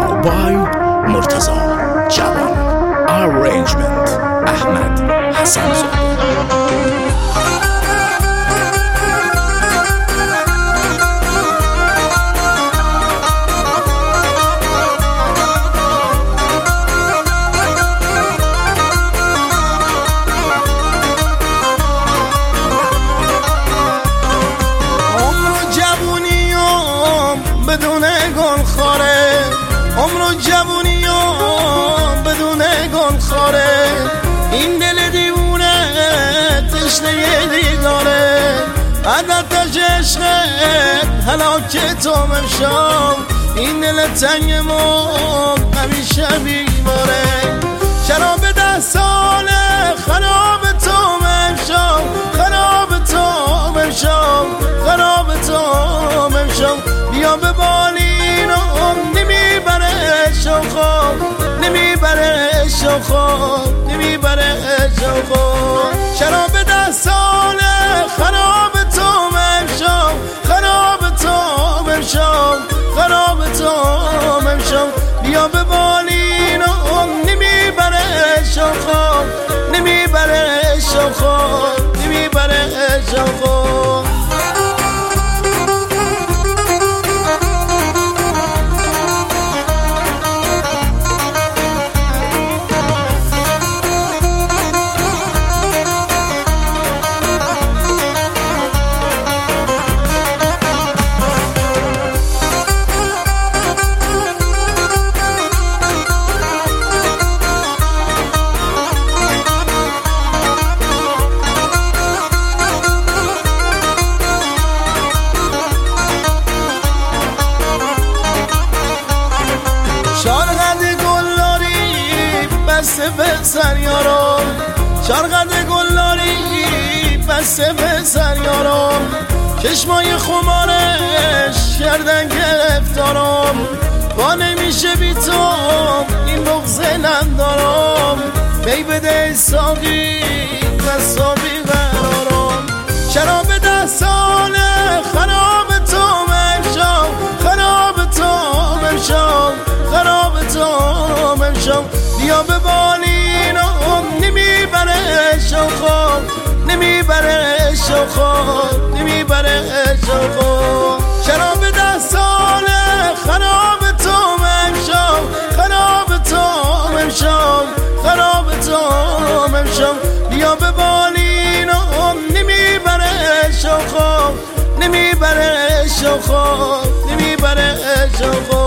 by مرتضی جوان. Arrangement احمد حسن زاده. عمر جوونیام بدون گل خاره، این دل دیوونه تشنه دیداره، عدد عشقت هلاک تو مشام، این دل تنگ ما همیشه بیماره، شراب 10 ساله خراب تو مشام، خراب تو مشام، خراب تو مشام، بیا به بالینم نمیبره شوخو، نمیبره شوخو، نمیبره شوخو، شراب 10 ساله خراب تو مشام، خراب تو مشام، خراب تو مشام، بیا به بالینم نمیبره شوخو، نمیبره شوخو، نمیبره شوخو. بسته به سریارم، شرقد گلاری بسته به سریارم، چشمای خمارش کردن گرفتارم، با نمیشه بی تو این بغض ندارم، بی بده ساقی قصابی قرارم، شراب 10 ساله خراب تو مشام، خراب تو مشام، خراب تو مشام، بیا به بالینم نمیبره شوخو، نمیبره شوخو، نمیبره شوخو، شراب 10 ساله خراب تو مشام، خراب تو مشام، خراب تو مشام، بیا به بالینم نمیبره شوخو، نمیبره شوخو، نمیبره شوخو.